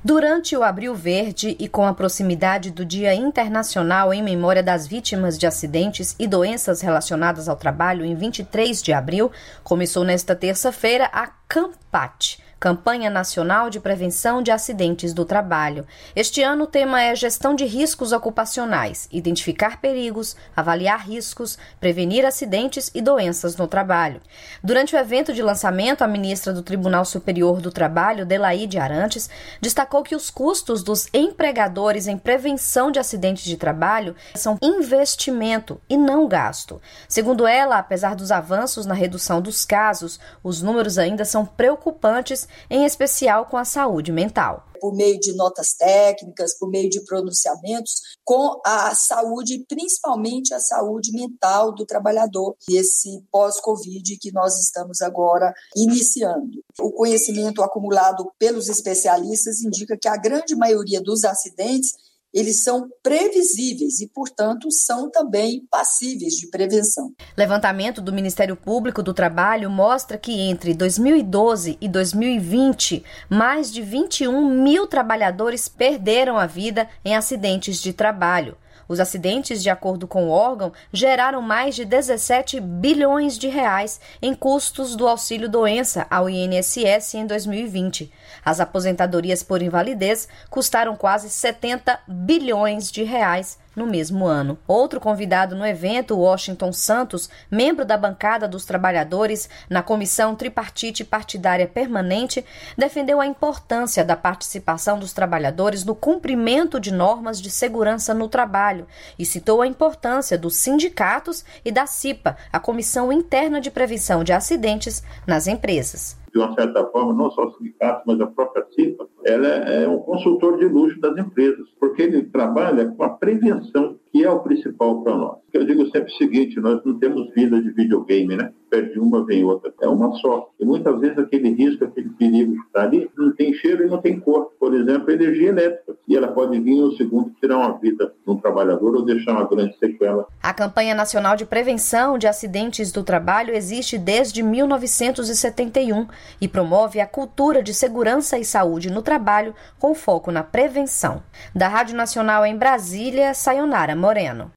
Durante o Abril Verde e com a proximidade do Dia Internacional em memória das vítimas de acidentes e doenças relacionadas ao trabalho em 23 de abril, começou nesta terça-feira a CAMPAT, Campanha Nacional de Prevenção de Acidentes do Trabalho. Este ano o tema é Gestão de Riscos Ocupacionais, identificar perigos, avaliar riscos, prevenir acidentes e doenças no trabalho. Durante o evento de lançamento, a ministra do Tribunal Superior do Trabalho, Delaide Arantes, destacou que os custos dos empregadores em prevenção de acidentes de trabalho são investimento e não gasto. Segundo ela, apesar dos avanços na redução dos casos, os números ainda são preocupantes, em especial com a saúde mental. Por meio de notas técnicas, por meio de pronunciamentos, com a saúde, principalmente a saúde mental do trabalhador, esse pós-Covid que nós estamos agora iniciando. O conhecimento acumulado pelos especialistas indica que a grande maioria dos acidentes eles são previsíveis e, portanto, são também passíveis de prevenção. Levantamento do Ministério Público do Trabalho mostra que entre 2012 e 2020, mais de 21 mil trabalhadores perderam a vida em acidentes de trabalho. Os acidentes, de acordo com o órgão, geraram mais de 17 bilhões de reais em custos do auxílio-doença ao INSS em 2020. As aposentadorias por invalidez custaram quase 70 bilhões de reais no mesmo ano. Outro convidado no evento, Washington Santos, membro da bancada dos trabalhadores na Comissão Tripartite Partidária Permanente, defendeu a importância da participação dos trabalhadores no cumprimento de normas de segurança no trabalho e citou a importância dos sindicatos e da CIPA, a Comissão Interna de Prevenção de Acidentes nas Empresas. De uma certa forma, não só o sindicato, mas a própria CIPA, ela é um consultor de luxo das empresas, porque ele trabalha com a prevenção, que é o principal para nós. Eu digo sempre o seguinte, nós não temos vida de videogame, né? Perde uma, vem outra. É uma só. E muitas vezes aquele risco, aquele perigo que está ali, não tem cheiro e não tem cor. Por exemplo, a energia elétrica. E ela pode vir em um segundo tirar uma vida de um trabalhador ou deixar uma grande sequela. A Campanha Nacional de Prevenção de Acidentes do Trabalho existe desde 1971 e promove a cultura de segurança e saúde no trabalho com foco na prevenção. Da Rádio Nacional em Brasília, Sayonara Moreno.